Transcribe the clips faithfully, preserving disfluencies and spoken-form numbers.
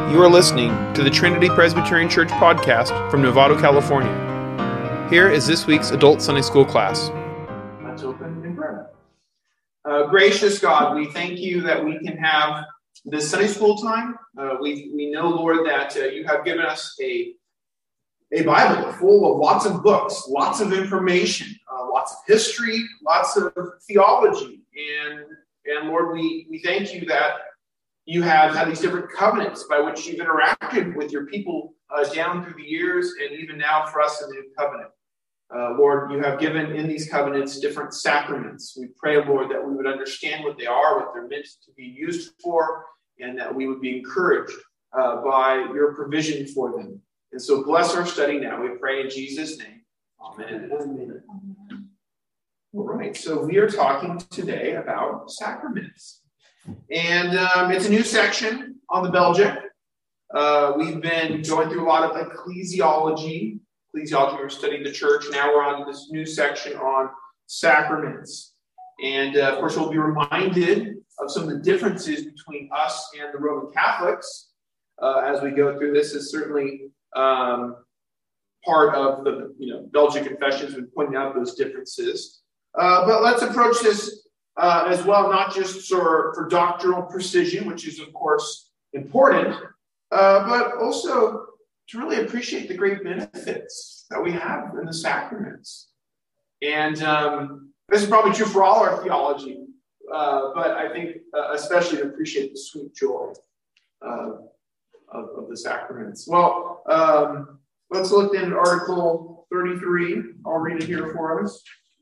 You are listening to the Trinity Presbyterian Church podcast from Novato, California. Here is this week's Adult Sunday School class. Let's open in prayer. Uh, gracious God, we thank you that we can have this Sunday school time. Uh, we we know, Lord, that uh, you have given us a, a Bible full of lots of books, lots of information, uh, lots of history, lots of theology. And, and Lord, we, we thank you that you have had these different covenants by which you've interacted with your people uh, down through the years and even now for us in the new covenant. Uh, Lord, you have given in these covenants different sacraments. We pray, Lord, that we would understand what they are, what they're meant to be used for, and that we would be encouraged uh, by your provision for them. And so bless our study now. We pray in Jesus' name. Amen. Amen. All right, so we are talking today about sacraments. And um, it's a new section on the Belgic. Uh, we've been going through a lot of ecclesiology. Ecclesiology, we're studying the church. Now we're on this new section on sacraments. And, uh, of course, we'll be reminded of some of the differences between us and the Roman Catholics uh, as we go through this. Is certainly um, part of the you know Belgic confessions and pointing out those differences. Uh, but let's approach this Uh, as well, not just for, for doctrinal precision, which is, of course, important, uh, but also to really appreciate the great benefits that we have in the sacraments. And um, this is probably true for all our theology, uh, but I think uh, especially to appreciate the sweet joy uh, of, of the sacraments. Well, um, let's look in Article thirty-three. I'll read it here for us.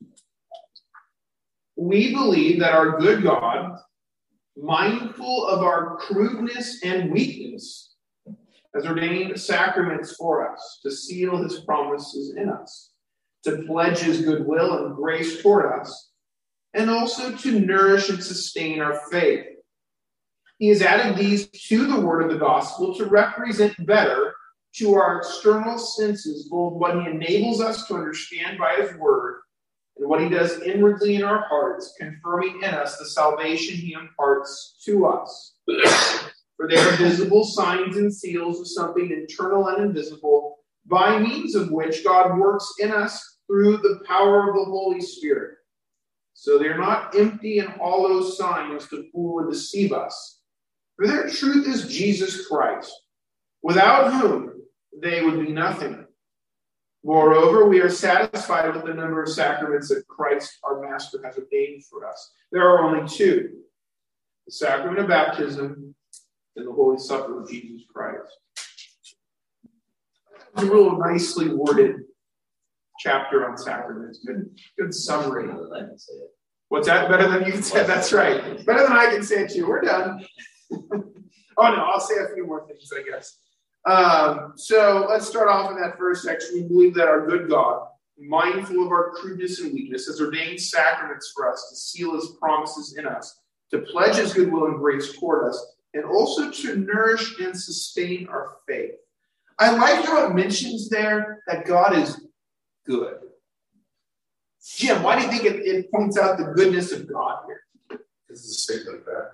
We believe that our good God, mindful of our crudeness and weakness, has ordained sacraments for us to seal his promises in us, to pledge his goodwill and grace toward us, and also to nourish and sustain our faith. He has added these to the word of the gospel to represent better to our external senses both what he enables us to understand by his word and what he does inwardly in our hearts, confirming in us the salvation he imparts to us. For they are visible signs and seals of something internal and invisible, by means of which God works in us through the power of the Holy Spirit. So they are not empty and hollow signs to fool and deceive us. For their truth is Jesus Christ, without whom they would be nothing. Moreover, we are satisfied with the number of sacraments that Christ, our Master, has ordained for us. There are only two: the sacrament of baptism and the Holy Supper of Jesus Christ. It's a real nicely worded chapter on sacraments. Good, good summary. What's that? Better than you can say? That's right. Better than I can say it to you. We're done. Oh, no, I'll say a few more things, I guess. Um, so let's start off in that first section. We believe that our good God, mindful of our crudeness and weakness, has ordained sacraments for us to seal his promises in us, to pledge his goodwill and grace toward us, and also to nourish and sustain our faith. I like how it mentions there that God is good. Jim, why do you think it, it points out the goodness of God here? This is a statement of fact.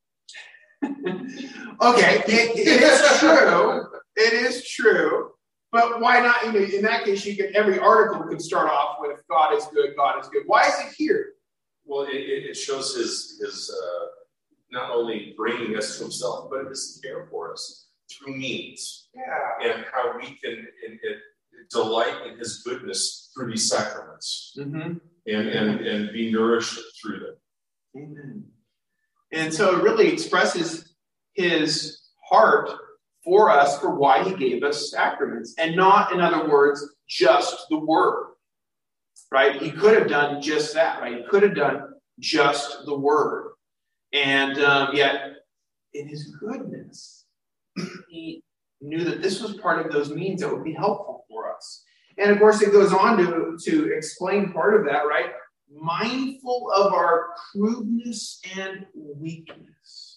Okay, it, it is true. It is true. But why not? You know, in that case, you can every article could start off with "God is good, God is good." Why is it here? Well, it, it shows his his uh, not only bringing us to himself, but his care for us through means. Yeah. And how we can in, in, delight in his goodness through these sacraments, mm-hmm. and, and and be nourished through them. Amen. And so it really expresses his heart for us for why he gave us sacraments, and not, in other words, just the word, right? He could have done just that, right? He could have done just the word. And um, yet, in his goodness, he knew that this was part of those means that would be helpful for us. And of course, it goes on to, to explain part of that, right? Mindful of our crudeness and weakness.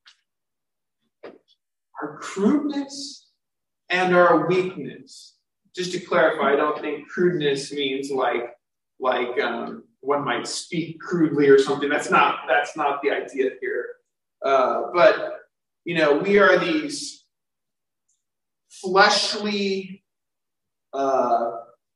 Our crudeness and our weakness. Just to clarify, I don't think crudeness means like, like um, one might speak crudely or something. That's not that's not the idea here. Uh, but you know, we are these fleshly uh,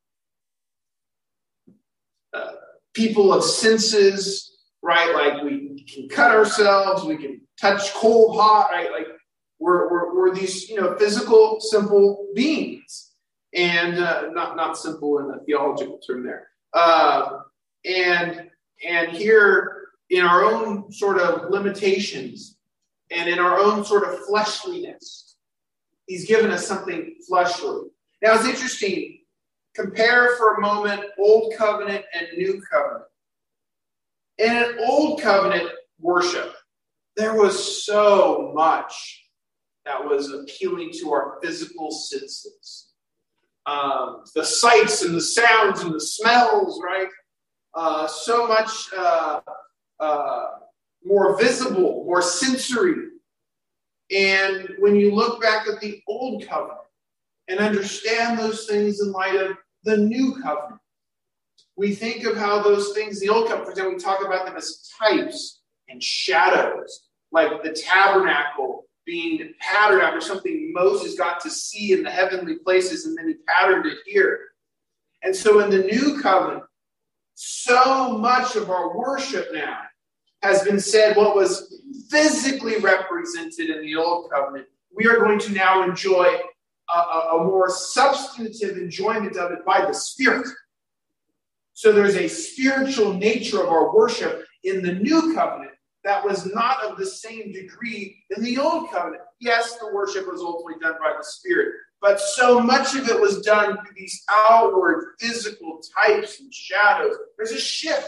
uh, people of senses, right? Like we can cut ourselves, we can touch cold, hot, right? Like we're we're, we're these, you know, physical, simple beings, and uh, not not simple in the theological term there. Uh, and and here in our own sort of limitations and in our own sort of fleshliness, he's given us something fleshly. Now it's interesting. Compare for a moment Old Covenant and New Covenant. In an Old Covenant worship, there was so much that was appealing to our physical senses. Um, the sights and the sounds and the smells, right? Uh, so much uh, uh, more visible, more sensory. And when you look back at the Old Covenant and understand those things in light of the New Covenant, we think of how those things, the Old Covenant, for example, we talk about them as types and shadows, like the tabernacle being patterned after something Moses got to see in the heavenly places, and then he patterned it here. And so in the New Covenant, so much of our worship now has been said what was physically represented in the Old Covenant. We are going to now enjoy a, a, a more substantive enjoyment of it by the Spirit. So there's a spiritual nature of our worship in the New Covenant that was not of the same degree in the Old Covenant. Yes, the worship was ultimately done by the Spirit, but so much of it was done through these outward physical types and shadows. There's a shift.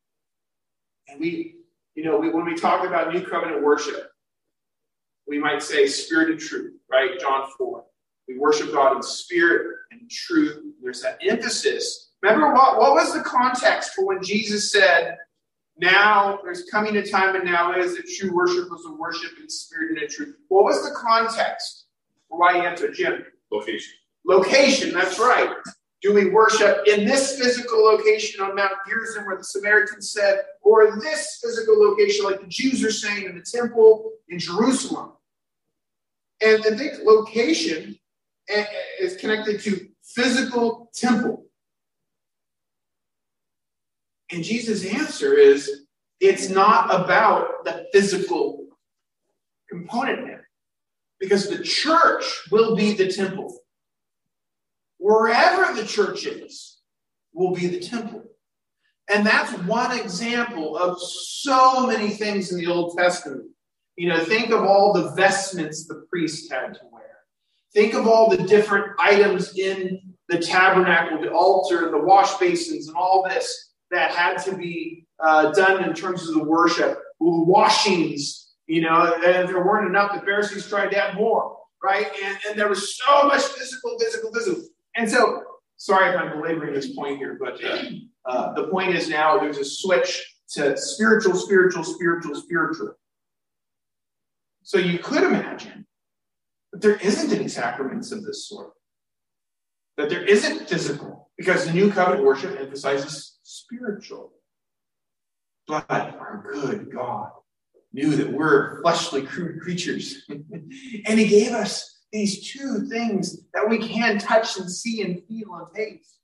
And we, you know, we, when we talk about New Covenant worship, we might say spirit and truth, right? John four. We worship God in spirit and truth. There's that emphasis. Remember, what, what was the context for when Jesus said, now there's coming a time and now is that true worship was a worship in spirit and in truth? What was the context for why he answered? Jim? Location. Location, that's right. Do we worship in this physical location on Mount Gerizim where the Samaritans said, or this physical location like the Jews are saying in the temple in Jerusalem? And I think location is connected to physical temple. And Jesus' answer is, it's not about the physical component there. Because the church will be the temple. Wherever the church is, will be the temple. And that's one example of so many things in the Old Testament. You know, think of all the vestments the priest had to wear. Think of all the different items in the tabernacle, the altar, the wash basins, and all this that had to be uh, done in terms of the worship. Washings, you know, and there weren't enough. The Pharisees tried to add more, right? And, and there was so much physical, physical, physical. And so, sorry if I'm belaboring this point here, but uh, the point is now there's a switch to spiritual, spiritual, spiritual, spiritual. So you could imagine that there isn't any sacraments of this sort, that there isn't physical, because the New Covenant worship emphasizes spiritual. But our good God knew that we're fleshly, crude creatures. And he gave us these two things that we can touch and see and feel and taste.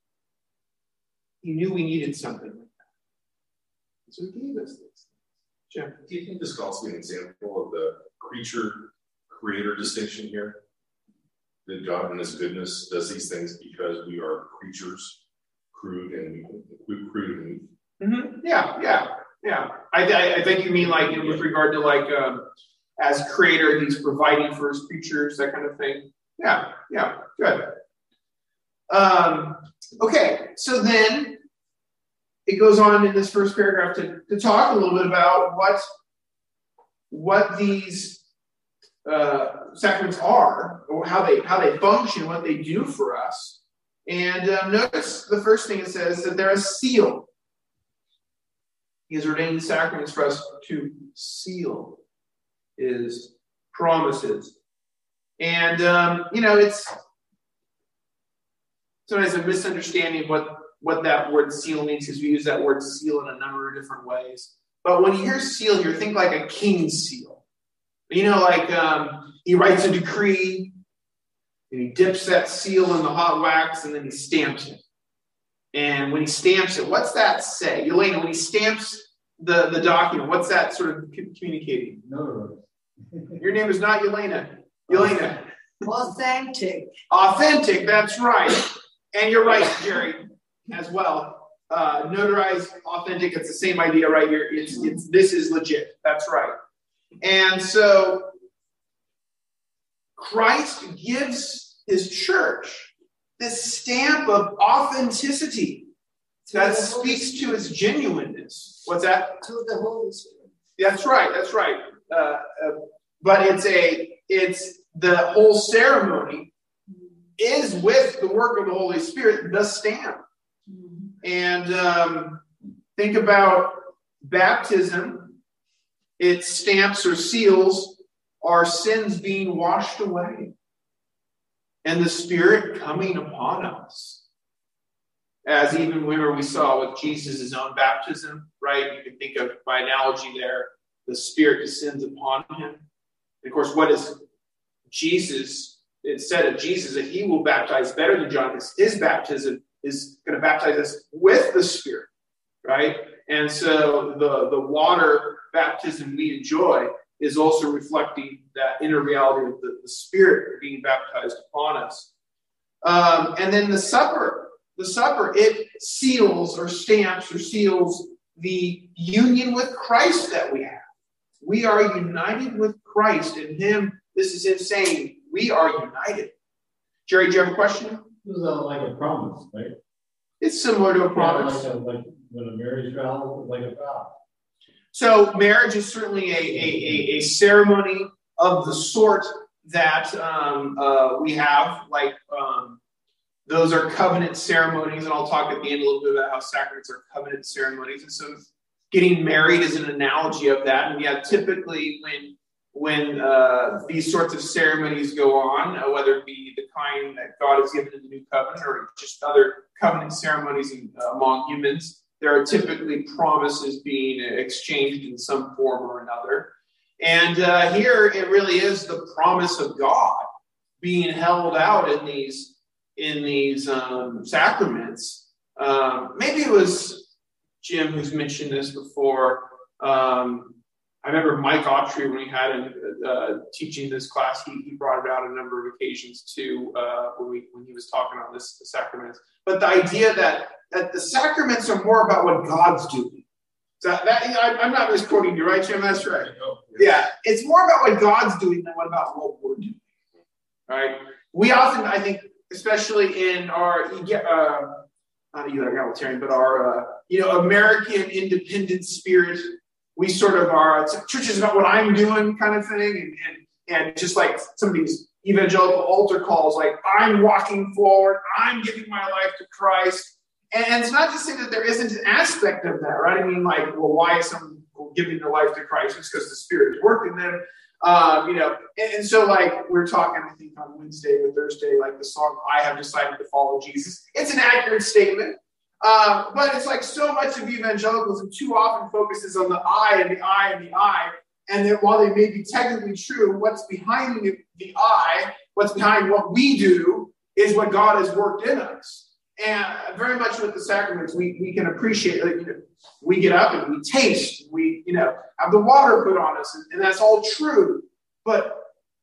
He knew we needed something like that. So he gave us this. Jim? Do you think this could also be an example of the creature-creator distinction here? That God in his goodness does these things because we are creatures, crude and weak, crude and weak. Mm-hmm. Yeah, yeah, yeah. I, I, I think you mean like with regard to like um, as creator, he's providing for his creatures, that kind of thing. Yeah, yeah, good. Um, okay, so then it goes on in this first paragraph to, to talk a little bit about what what these uh, sacraments are, or how they how they function, what they do for us. And um, notice the first thing it says that they're a seal. He has ordained the sacraments for us to seal his promises. And, um, you know, it's sometimes a misunderstanding of what, what that word seal means, because we use that word seal in a number of different ways. But when you hear seal here, think like a king's seal. You know, like um, he writes a decree, And he dips that seal in the hot wax, and then he stamps it. And when he stamps it, what's that say? Elena, when he stamps the, the document, what's that sort of communicating? No. Your name is not Elena. Elena. Authentic. Authentic, that's right. And you're right, Jerry, as well. Uh, notarized, authentic, it's the same idea right here. It's, it's this is legit. That's right. And so Christ gives his church this stamp of authenticity that speaks to its genuineness. What's that? To the Holy Spirit. That's right. That's right. Uh, uh, but it's a it's the whole ceremony is with the work of the Holy Spirit, the stamp. Mm-hmm. And um, think about baptism. It stamps or seals our sins being washed away and the Spirit coming upon us. As even whenever we saw with Jesus' own baptism, right? You can think of, by analogy there, the Spirit descends upon him. And of course, what is Jesus? It said of Jesus that he will baptize better than John, because his baptism is going to baptize us with the Spirit, right? And so the, the water baptism we enjoy is also reflecting that inner reality of the, the Spirit being baptized upon us. Um, and then the supper, the supper, it seals or stamps or seals the union with Christ that we have. We are united with Christ. In him, this is him saying, we are united. Jerry, do you have a question? This is like a promise, right? It's similar to a promise. Yeah, like, a, like when a marriage vow, like a vow. So marriage is certainly a, a, a, a ceremony of the sort that um, uh, we have, like um, those are covenant ceremonies, and I'll talk at the end a little bit about how sacraments are covenant ceremonies. And so getting married is an analogy of that. And yeah, typically when when uh, these sorts of ceremonies go on, uh, whether it be the kind that God has given in the New Covenant or just other covenant ceremonies in, uh, among humans, there are typically promises being exchanged in some form or another. And uh, here it really is the promise of God being held out in these in these um, sacraments. Um, maybe it was Jim who's mentioned this before. Um, I remember Mike Autry, when he had a, uh, teaching this class, he, he brought it out a number of occasions too, uh, when, we, when he was talking on this the sacraments. But the idea that, that the sacraments are more about what God's doing. So that, I, I'm not misquoting you, right, Jim? That's right. Yeah, it's more about what God's doing than what about what we're doing. Right? We often, I think, especially in our, uh, not either egalitarian, but our, uh, you know, American independent spirit, we sort of are, it's, church is about what I'm doing kind of thing. And, and, and just like some of these evangelical altar calls, like I'm walking forward, I'm giving my life to Christ. And, and it's not to say that there isn't an aspect of that, right? I mean, like, well, why is someone giving their life to Christ? It's because the Spirit is working them. Um, you know, and, and so like we're talking, I think on Wednesday or Thursday, like the song, I Have Decided to Follow Jesus. It's an accurate statement. Uh, but it's like so much of evangelicalism too often focuses on the I and the I and the I. And then while they may be technically true, what's behind the, the I, what's behind what we do is what God has worked in us. And very much with the sacraments, we, we can appreciate, like, you know, we get up and we taste, we, you know, have the water put on us, and, and that's all true. But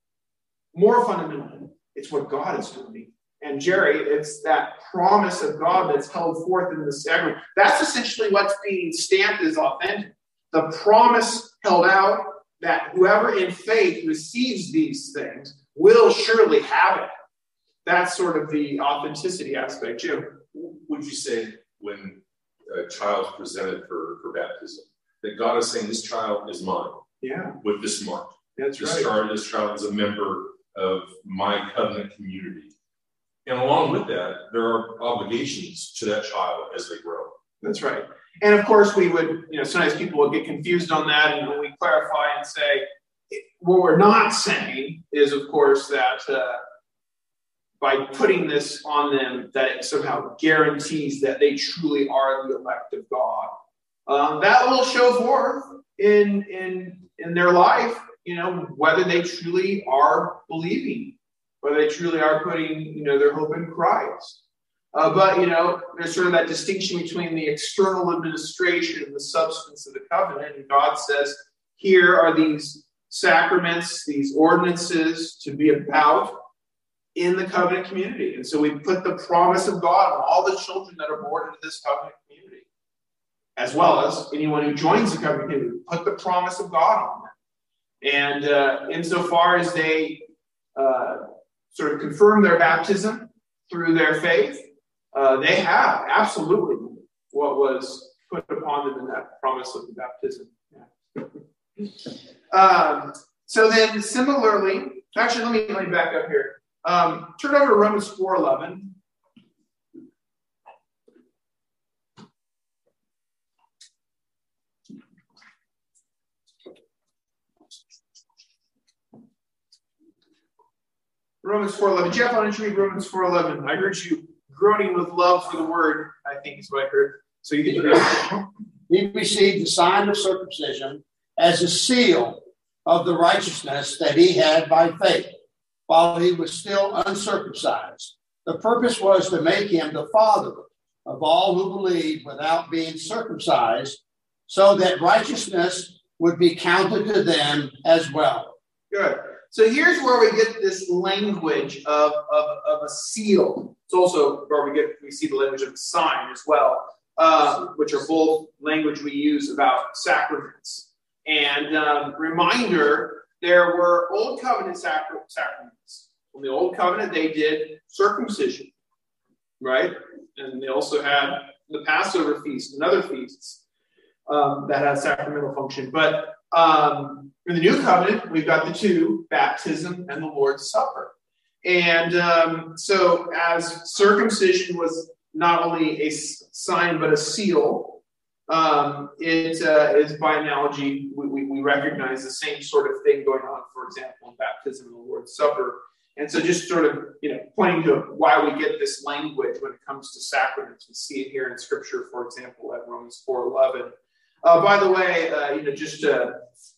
more fundamentally, it's what God is doing. And Jerry, it's that promise of God that's held forth in the sacrament. That's essentially what's being stamped as authentic. The promise held out that whoever in faith receives these things will surely have it. That's sort of the authenticity aspect, Jim. Would you say when a child's presented for, for baptism, that God is saying this child is mine? Yeah. With this mark. That's this right. Child, this child is a member of my covenant community. And along with that, there are obligations to that child as they grow. That's right. And of course, we would, you know, sometimes people will get confused on that. And when we clarify and say, what we're not saying is, of course, that uh, by putting this on them, that it somehow guarantees that they truly are the elect of God. Um, that will show forth in, in, in their life, you know, whether they truly are believing. whether they truly are putting, you know, their hope in Christ. Uh, but, you know, there's sort of that distinction between the external administration and the substance of the covenant. And God says, here are these sacraments, these ordinances to be about in the covenant community. And so we put the promise of God on all the children that are born into this covenant community, as well as anyone who joins the covenant community. Put the promise of God on them. And uh, insofar as they uh, sort of confirm their baptism through their faith, uh, they have absolutely what was put upon them in that promise of the baptism. Yeah. um, so then similarly, actually, let me, let me back up here. Um, turn over to Romans four eleven. Romans four eleven. Jeff, why don't you read Romans four eleven? I heard you groaning with love for the word, I think is what I heard. So you can read it. He received the sign of circumcision as a seal of the righteousness that he had by faith, while he was still uncircumcised. The purpose was to make him the father of all who believe without being circumcised, so that righteousness would be counted to them as well. Good. So here's where we get this language of, of, of a seal. It's also where we get we see the language of a sign as well, uh, which are both language we use about sacraments. And um, reminder, there were Old Covenant sacra- sacraments. In the Old Covenant, they did circumcision, right? And they also had the Passover feast and other feasts um, that had sacramental function. But um, in the New Covenant, we've got the two, baptism and the Lord's Supper. And um, so as circumcision was not only a sign but a seal, um, it uh, is by analogy, we, we, we recognize the same sort of thing going on, for example, in baptism and the Lord's Supper. And so just sort of, you know, pointing to why we get this language when it comes to sacraments. We see it here in Scripture, for example, at Romans four eleven. Uh, by the way, uh, you know, just uh,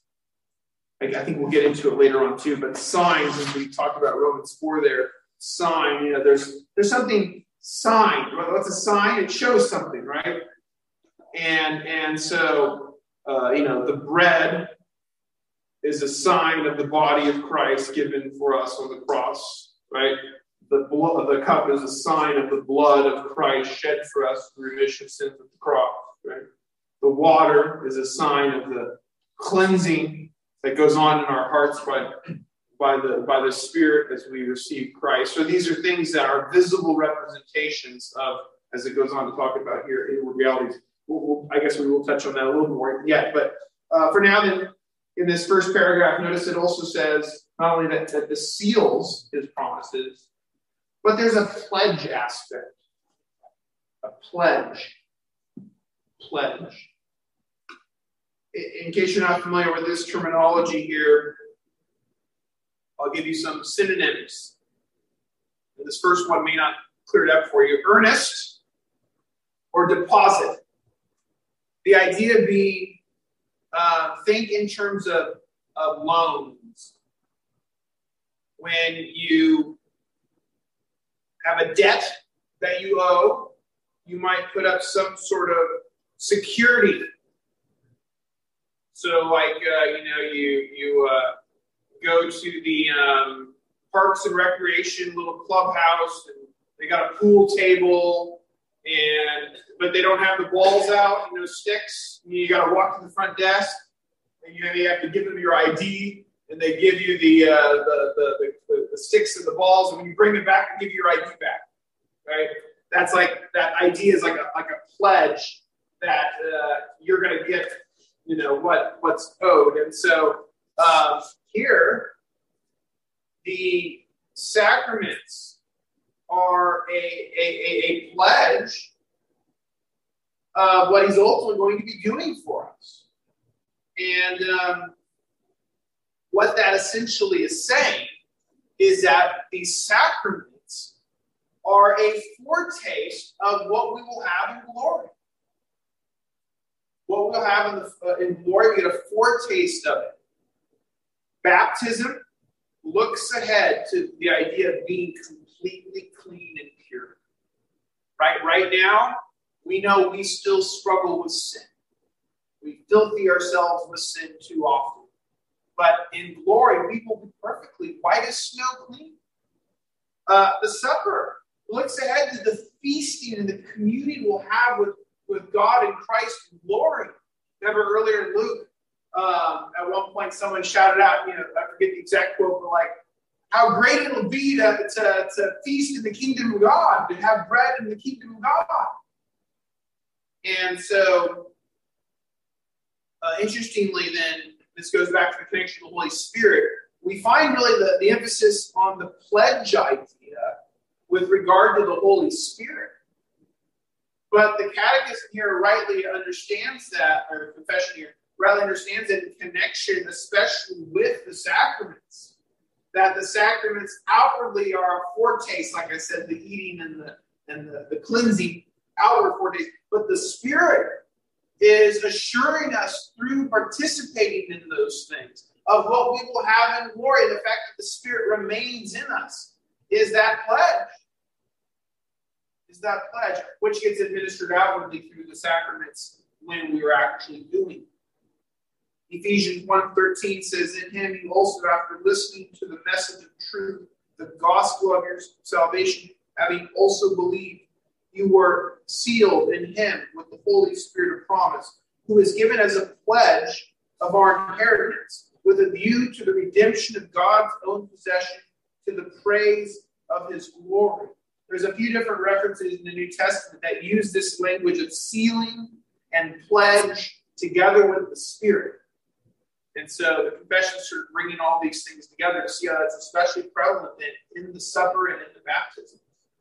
I, I think we'll get into it later on too. But signs, as we talked about Romans four, there, sign. You know, there's there's something sign. What's a sign? It shows something, right? And and so uh, you know, the bread is a sign of the body of Christ given for us on the cross, right? The blood, the cup is a sign of the blood of Christ shed for us for remission of sins at the cross, right? The water is a sign of the cleansing that goes on in our hearts by, by the by the Spirit as we receive Christ. So these are things that are visible representations of, as it goes on to talk about here, inward realities. We'll, we'll, I guess we will touch on that a little more yet. But uh, for now, then, in this first paragraph, notice it also says not only that, that this seals his promises, but there's a pledge aspect. A pledge. Pledge. In case you're not familiar with this terminology here, I'll give you some synonyms. And this first one may not clear it up for you. Earnest or deposit. The idea being, uh, think in terms of, of loans. When you have a debt that you owe, you might put up some sort of security. So, like, uh, you know, you you uh, go to the um, Parks and Recreation little clubhouse, and they got a pool table, and but they don't have the balls out, you know, sticks. You got to walk to the front desk, and you, you have to give them your I D, and they give you the, uh, the, the, the the sticks and the balls, and when you bring them back, they give you your I D back, right? That's like that idea is like a like a pledge that uh, you're going to get. You know, what, what's owed. And so um, here, the sacraments are a, a, a, a pledge of what he's ultimately going to be doing for us. And um, what that essentially is saying is that these sacraments are a foretaste of what we will have in glory. What we'll have in, the, uh, in glory, we get a foretaste of it. Baptism looks ahead to the idea of being completely clean and pure. Right? Right now, we know we still struggle with sin. We filthy ourselves with sin too often. But in glory, we will be perfectly white as snow clean. Uh, the supper looks ahead to the feasting and the communion we'll have with, with God and Christ in glory. Remember earlier in Luke, um, at one point someone shouted out, you know, I forget the exact quote, but like, how great it'll be to, to, to feast in the kingdom of God, to have bread in the kingdom of God. And so, uh, interestingly then, this goes back to the connection of the Holy Spirit. We find really the, the emphasis on the pledge idea with regard to the Holy Spirit. But the Catechism here rightly understands that, or the confession here, rightly understands that in connection, especially with the sacraments, that the sacraments outwardly are a foretaste, like I said, the eating and the and the, the cleansing, outward foretaste, but the Spirit is assuring us through participating in those things of what we will have in glory. The fact that the Spirit remains in us is that pledge. Is that pledge, which gets administered outwardly through the sacraments when we are actually doing it. Ephesians one thirteen says, in him you also, after listening to the message of truth, the gospel of your salvation, having also believed, you were sealed in him with the Holy Spirit of promise, who is given as a pledge of our inheritance, with a view to the redemption of God's own possession, to the praise of his glory. There's a few different references in the New Testament that use this language of sealing and pledge together with the Spirit. And so the confession is sort of bringing all these things together to see how that's especially prevalent in, in the supper and in the baptism.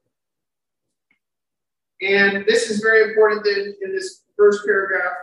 And this is very important in, in this first paragraph,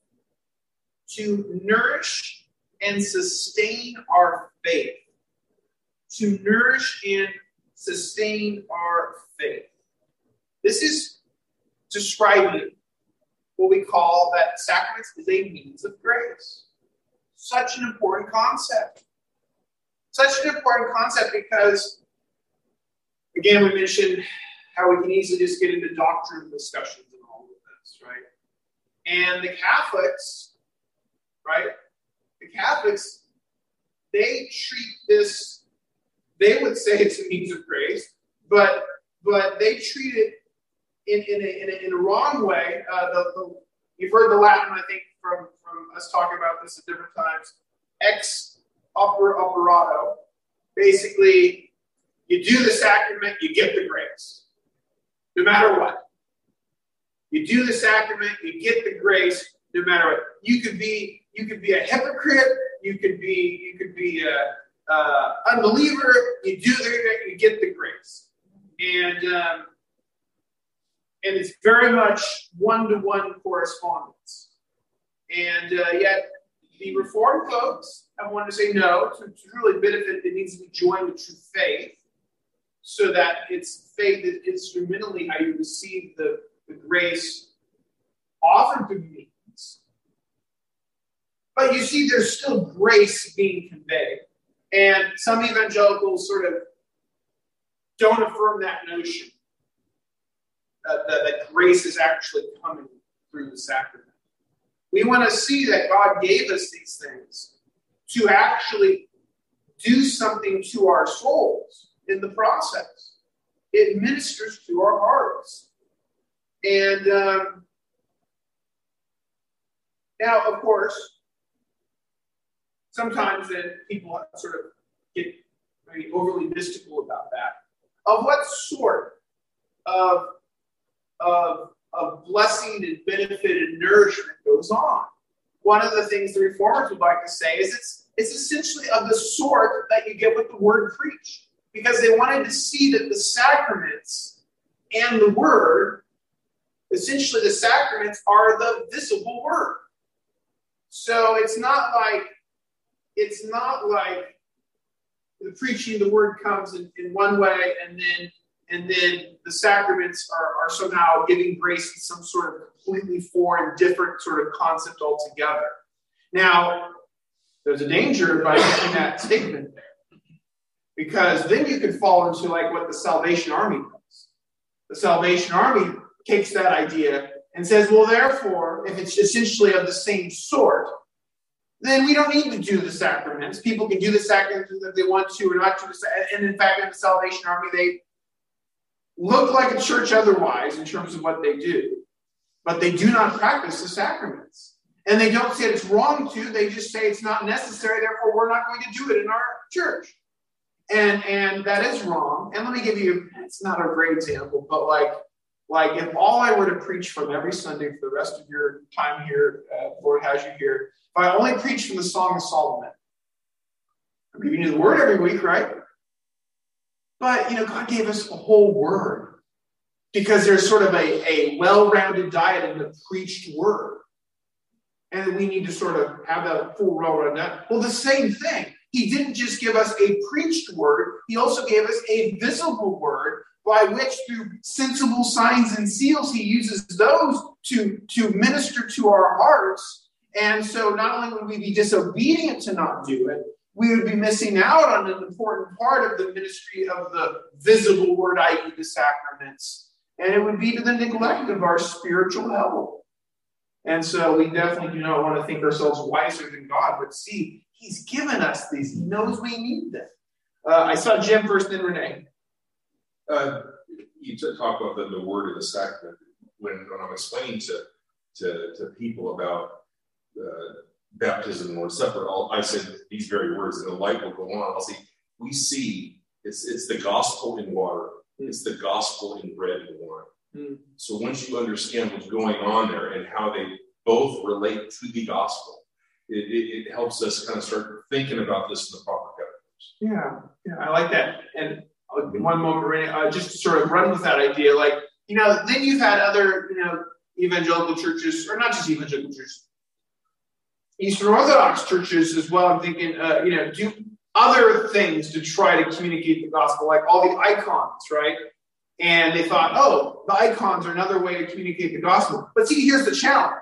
to nourish and sustain our faith. To nourish and sustain our faith. This is describing what we call that sacraments is a means of grace. Such an important concept. Such an important concept because, again, we mentioned how we can easily just get into doctrine discussions and all of this, right? And the Catholics, right? The Catholics, they treat this, they would say it's a means of grace, but but they treat it in, in, a, in, a, in a wrong way. Uh, the, the, you've heard the Latin, I think, from, from us talking about this at different times. Ex opere operato. Basically, you do the sacrament, you get the grace. No matter what. You do the sacrament, you get the grace, no matter what. You could be, you could be a hypocrite, you could be, you could be a uh, unbeliever, you do the, you get the grace. And um, and it's very much one-to-one correspondence. And uh, yet, the Reformed folks have wanted to say no, to, to really benefit, it needs to be joined with true faith, so that it's faith that instrumentally how you receive the, the grace offered through means. But you see, there's still grace being conveyed. And some evangelicals sort of don't affirm that notion uh, that, that grace is actually coming through the sacrament. We want to see that God gave us these things to actually do something to our souls in the process. It ministers to our hearts. And um, now, of course, sometimes then people sort of get maybe overly mystical about that. Of what sort of, of, of blessing and benefit and nourishment goes on? One of the things the Reformers would like to say is it's, it's essentially of the sort that you get with the word preached. Because they wanted to see that the sacraments and the word, essentially the sacraments are the visible word. So it's not like, it's not like the preaching of the word comes in, in one way and then and then the sacraments are, are somehow giving grace in some sort of completely foreign, different sort of concept altogether. Now, there's a danger by making that statement there. Because then you could fall into like what the Salvation Army does. The Salvation Army takes that idea and says, well, therefore, if it's essentially of the same sort, then we don't need to do the sacraments. People can do the sacraments if they want to or not do the sacraments. And in fact, in the Salvation Army, they look like a church otherwise in terms of what they do. But they do not practice the sacraments. And they don't say it's wrong to. They just say it's not necessary. Therefore, we're not going to do it in our church. And and that is wrong. And let me give you, it's not a great example, but like, like if all I were to preach from every Sunday for the rest of your time here, uh, Lord has you here, if I only preach from the Song of Solomon, I'm giving you the word every week, right? But, you know, God gave us a whole word because there's sort of a, a well-rounded diet in the preached word. And we need to sort of have that full well-rounded diet. Well, the same thing. He didn't just give us a preached word. He also gave us a visible word by which through sensible signs and seals, he uses those to, to minister to our hearts. And so not only would we be disobedient to not do it, we would be missing out on an important part of the ministry of the visible word, that is the sacraments. And it would be to the neglect of our spiritual health. And so we definitely do not want to think ourselves wiser than God, but see, he's given us these. He knows we need them. Uh, I saw Jim first, then Renee. Uh, you talk about the, the word of the sacrament. When, when I'm explaining to, to, to people about uh, baptism or supper, I'll, I said these very words, and the light will go on. I'll say, we see it's it's the gospel in water. It's the gospel in bread and wine. Mm. So once you understand what's going on there and how they both relate to the gospel, it, it, it helps us kind of start thinking about this in the proper categories. Yeah, yeah, I like that. And one moment, Renee, uh, just to sort of run with that idea, like, you know, then you've had other, you know, evangelical churches, or not just evangelical churches, Eastern Orthodox churches as well. I'm thinking, uh, you know, do other things to try to communicate the gospel, like all the icons, right? And they thought, oh, the icons are another way to communicate the gospel. But see, here's the challenge.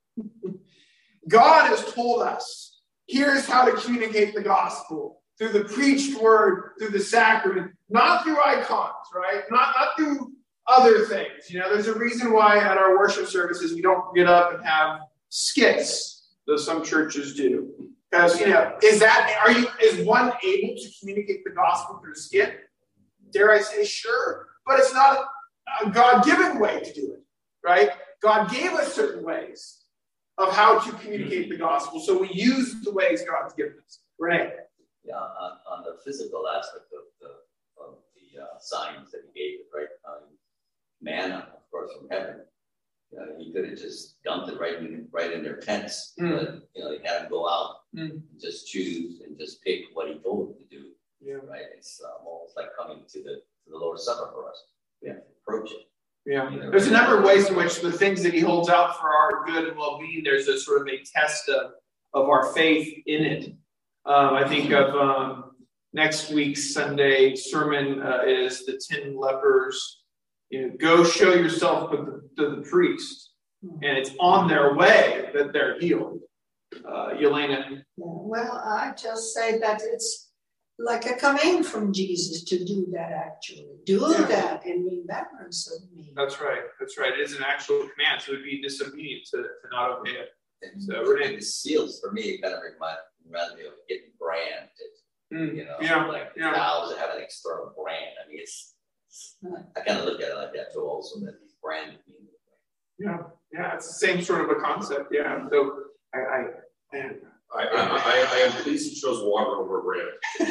God has told us, here's how to communicate the gospel. Through the preached word, through the sacrament, not through icons, right? Not, not through other things. You know, there's a reason why at our worship services we don't get up and have skits, though some churches do. Because, you know, is that, are you, is one able to communicate the gospel through a skit? Dare I say, sure. But it's not a God-given way to do it, right? God gave us certain ways of how to communicate the gospel. So we use the ways God's given us. Renee? Yeah, on, on the physical aspect of the of the uh, signs that he gave, right? Um, manna, of course, from heaven. Uh, he could have just dumped it right in right in their tents, mm. but you know, he had them go out, mm. and just choose and just pick what he told them to do. Yeah. Right? It's um, almost like coming to the to the Lord's Supper for us. We have to approach it. Yeah, you know, there's a number of ways in which the things that he holds out for our good and well-being, there's a sort of a test of, of our faith in it. Um, I think of um, next week's Sunday sermon uh, is the ten lepers. You know, go show yourself to the, to the priest, and it's on their way that they're healed. Uh, Yelena. Well, I just say that it's like a command from Jesus to do that. Actually, do yeah. that in remembrance of me. That's right. That's right. It is an actual command, so it would be disobedient to, to not obey it. And so, Renee, the seals for me, it kind of remind, reminds me of getting branded. Mm, you know, yeah, like yeah. cows that have an external brand. I mean, it's, it's I kind of look at it like that too. Also, that these branded me. Yeah, yeah, it's the same sort of a concept. Yeah. So I, I, man. I, I, I, I am pleased you chose water over bread.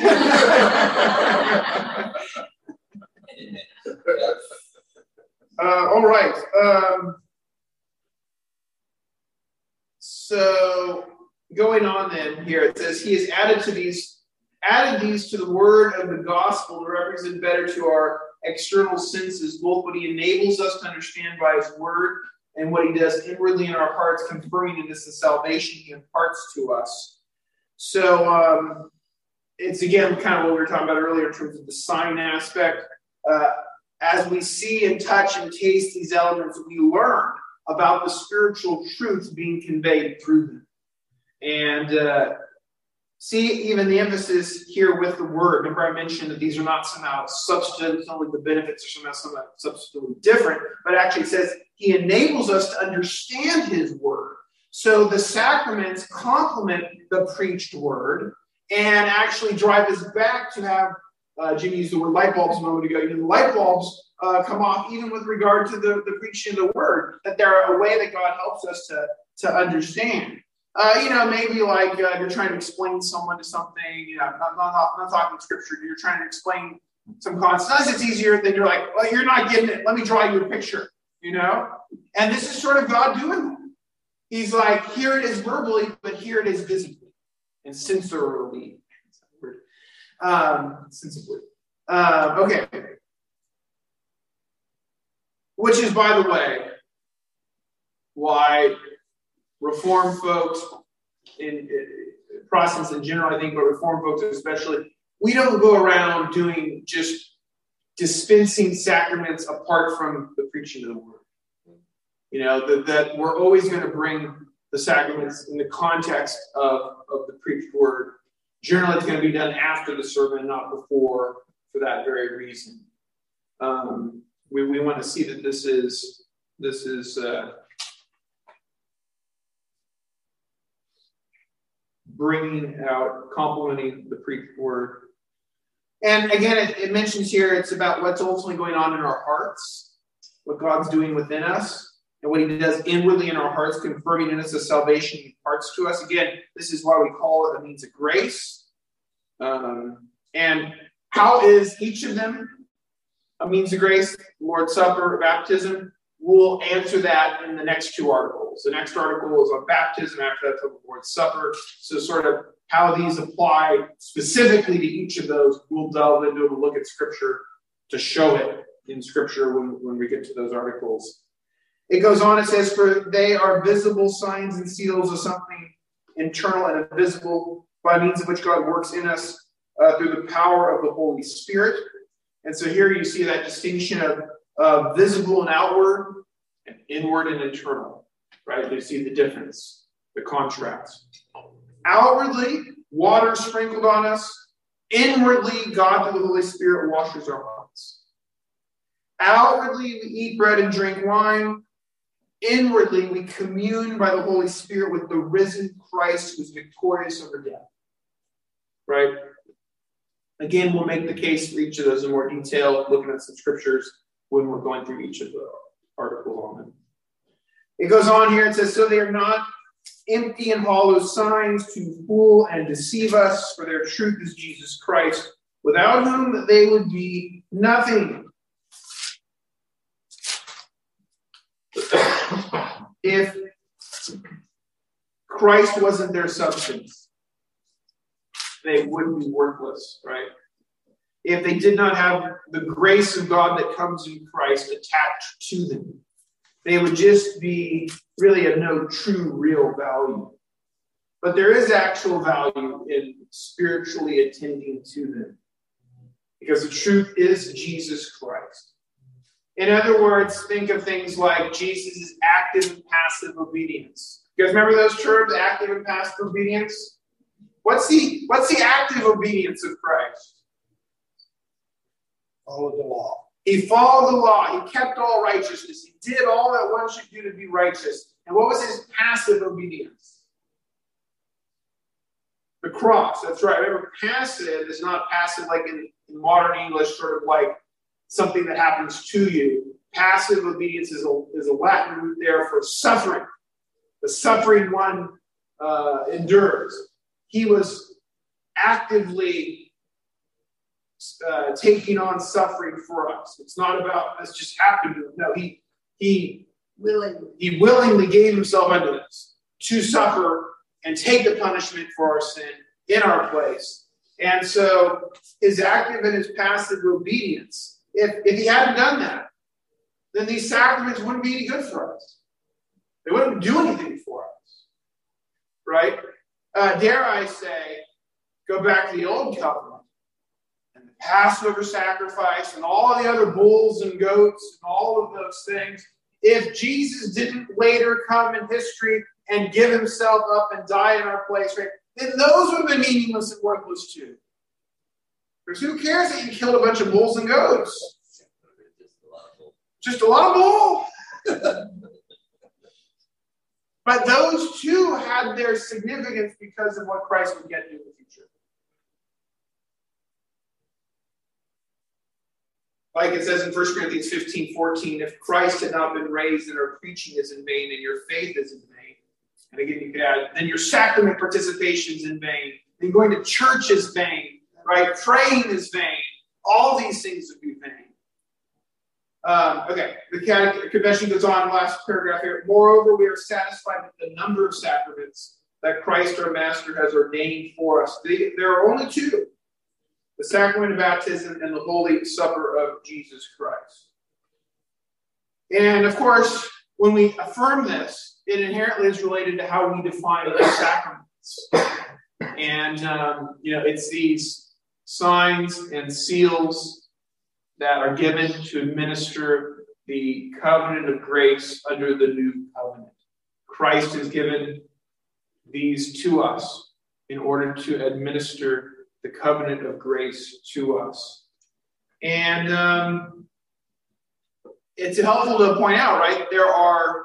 uh, all right. Um, so going on then here, it says he has added to these, added these to the word of the gospel to represent better to our external senses, both what he enables us to understand by his word and what he does inwardly in our hearts, confirming in this the salvation he imparts to us. So um, it's, again, kind of what we were talking about earlier in terms of the sign aspect. Uh, as we see and touch and taste these elements, we learn about the spiritual truths being conveyed through them. And uh, See even the emphasis here with the word. Remember I mentioned that these are not somehow substantively, the benefits are somehow, somehow substantively different, but actually it says he enables us to understand his word. So the sacraments complement the preached word and actually drive us back to have, uh, Jimmy used the word light bulbs a moment ago, you know, the light bulbs uh, come off even with regard to the, the preaching of the word, that they're a way that God helps us to, to understand. Uh, you know, maybe like uh, you're trying to explain someone to something, you know, not, not, not, not talking scripture, you're trying to explain some concepts. Sometimes it's easier than you're like, well, you're not getting it. Let me draw you a picture, you know? And this is sort of God doing that. He's like, here it is verbally, but here it is visibly and sensorily. Um, sensibly. Uh, okay. Which is, by the way, why Reformed folks, in, in Protestants in general, I think, but Reformed folks especially, we don't go around doing just dispensing sacraments apart from the preaching of the word. You know, that, that we're always going to bring the sacraments in the context of, of the preached word. Generally, it's going to be done after the sermon, not before, for that very reason. Um, we we want to see that this is this is uh, bringing out, complementing the preached word. And again, it, it mentions here it's about what's ultimately going on in our hearts, what God's doing within us, and what he does inwardly in our hearts, confirming in us the salvation he imparts to us. Again, this is why we call it a means of grace. Um, and how is each of them a means of grace? Lord's Supper, baptism. We'll answer that in the next two articles. The next article is on baptism. After that, the Lord's Supper. So sort of how these apply specifically to each of those. We'll delve into it. We'll look at Scripture to show it in Scripture when, when we get to those articles. It goes on, it says, for they are visible signs and seals of something internal and invisible, by means of which God works in us uh, through the power of the Holy Spirit. And so here you see that distinction of uh, visible and outward, and inward and internal, right? You see the difference, the contrast. Outwardly, water sprinkled on us. Inwardly, God through the Holy Spirit washes our hearts. Outwardly, we eat bread and drink wine. Inwardly, we commune by the Holy Spirit with the risen Christ who's victorious over death. Right? Again, we'll make the case for each of those in more detail, looking at some scriptures when we're going through each of the articles on them. It goes on here, it says, so they are not empty and hollow signs to fool and deceive us, for their truth is Jesus Christ, without whom they would be nothing. If Christ wasn't their substance, they would be worthless, right? If they did not have the grace of God that comes in Christ attached to them, they would just be really of no true, real value. But there is actual value in spiritually attending to them, because the truth is Jesus Christ. In other words, think of things like Jesus' active and passive obedience. You guys remember those terms, active and passive obedience? What's the, what's the active obedience of Christ? Follow the law. He followed the law. He kept all righteousness. He did all that one should do to be righteous. And what was his passive obedience? The cross. That's right. Remember, passive is not passive like in, in modern English, sort of like something that happens to you. Passive obedience is a, is a Latin root there for suffering. The suffering one uh, endures. He was actively uh, taking on suffering for us. It's not about this just happened to him. No, he he willingly he willingly gave himself unto this to suffer and take the punishment for our sin in our place. And so his active and his passive obedience. If if he hadn't done that, then these sacraments wouldn't be any good for us. They wouldn't do anything for us, right? Uh, dare I say, go back to the old covenant and the Passover sacrifice and all the other bulls and goats and all of those things. If Jesus didn't later come in history and give himself up and die in our place, right, then those would have been meaningless and worthless too. Because who cares that you killed a bunch of bulls and goats? Just a lot of bull. But those two had their significance because of what Christ would get to in the future. Like it says in First Corinthians fifteen fourteen, if Christ had not been raised, then our preaching is in vain and your faith is in vain. And again, you could add, then your sacrament participation is in vain. Then going to church is vain, right? Praying is vain. All these things would be vain. Um, okay, the confession goes on, last paragraph here. Moreover, we are satisfied with the number of sacraments that Christ our Master has ordained for us. They, there are only two. The sacrament of baptism and the Holy Supper of Jesus Christ. And of course, when we affirm this, it inherently is related to how we define the sacraments. And, um, you know, it's these signs and seals that are given to administer the covenant of grace under the new covenant. Christ has given these to us in order to administer the covenant of grace to us. And um, it's helpful to point out, right, there are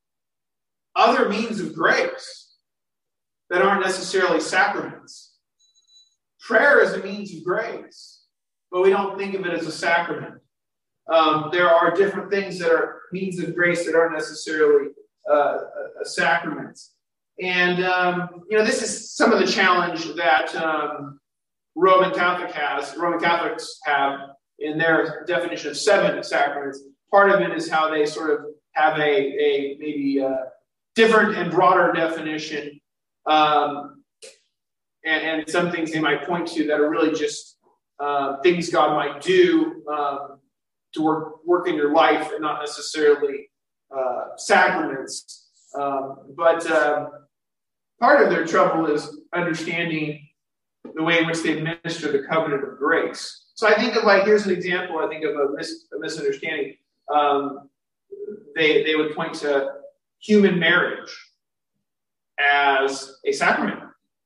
other means of grace that aren't necessarily sacraments. Prayer is a means of grace, but we don't think of it as a sacrament. Um, there are different things that are means of grace that aren't necessarily uh, a, a sacrament. And, um, you know, this is some of the challenge that um, Roman Catholic has, Roman Catholics have in their definition of seven sacraments. Part of it is how they sort of have a, a maybe a different and broader definition. Um, and, and some things they might point to that are really just uh, things God might do um, to work, work in your life and not necessarily uh, sacraments. Um, but uh, part of their trouble is understanding the way in which they administer the covenant of grace. So I think of like, here's an example, I think of a, mis- a misunderstanding. Um, they, they would point to human marriage as a sacrament.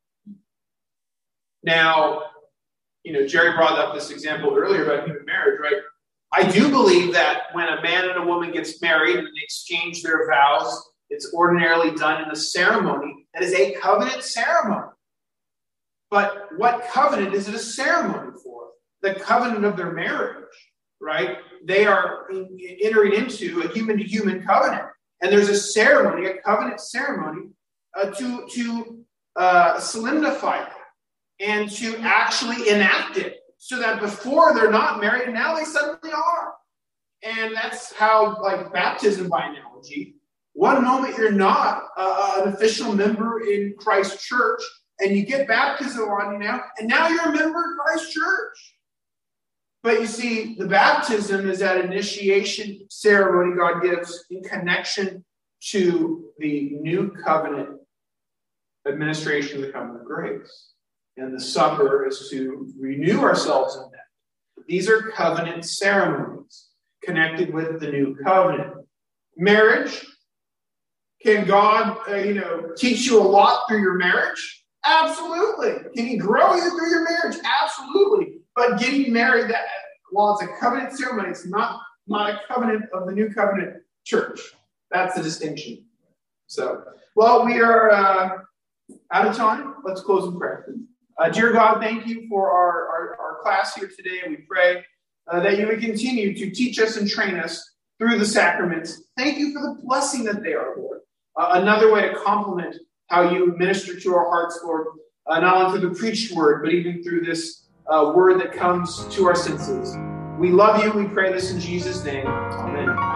Now, you know, Jerry brought up this example earlier about human marriage, right? I do believe that when a man and a woman gets married and they exchange their vows, it's ordinarily done in a ceremony that is a covenant ceremony. But what covenant is it a ceremony for? The covenant of their marriage, right? They are in, entering into a human-to-human covenant. And there's a ceremony, a covenant ceremony, uh, to, to uh, solidify it and to actually enact it so that before they're not married, and now they suddenly are. And that's how, like baptism by analogy, one moment you're not uh, an official member in Christ's church, and you get baptism on you now, and now you're a member of Christ's church. But you see, the baptism is that initiation ceremony God gives in connection to the new covenant administration of the covenant of grace. And the supper is to renew ourselves in that. These are covenant ceremonies connected with the new covenant. Marriage, can God, uh, you know, teach you a lot through your marriage? Absolutely. Can he grow you through your marriage? Absolutely. But getting married, that while it's a covenant ceremony, it's not, not a covenant of the new covenant church. That's the distinction. So, well, we are uh, out of time. Let's close in prayer. Uh, dear God, thank you for our, our, our class here today. We pray uh, that you would continue to teach us and train us through the sacraments. Thank you for the blessing that they are, Lord. Uh, another way to complement how you minister to our hearts, Lord, uh, not only through the preached word, but even through this uh, word that comes to our senses. We love you. We pray this in Jesus' name. Amen.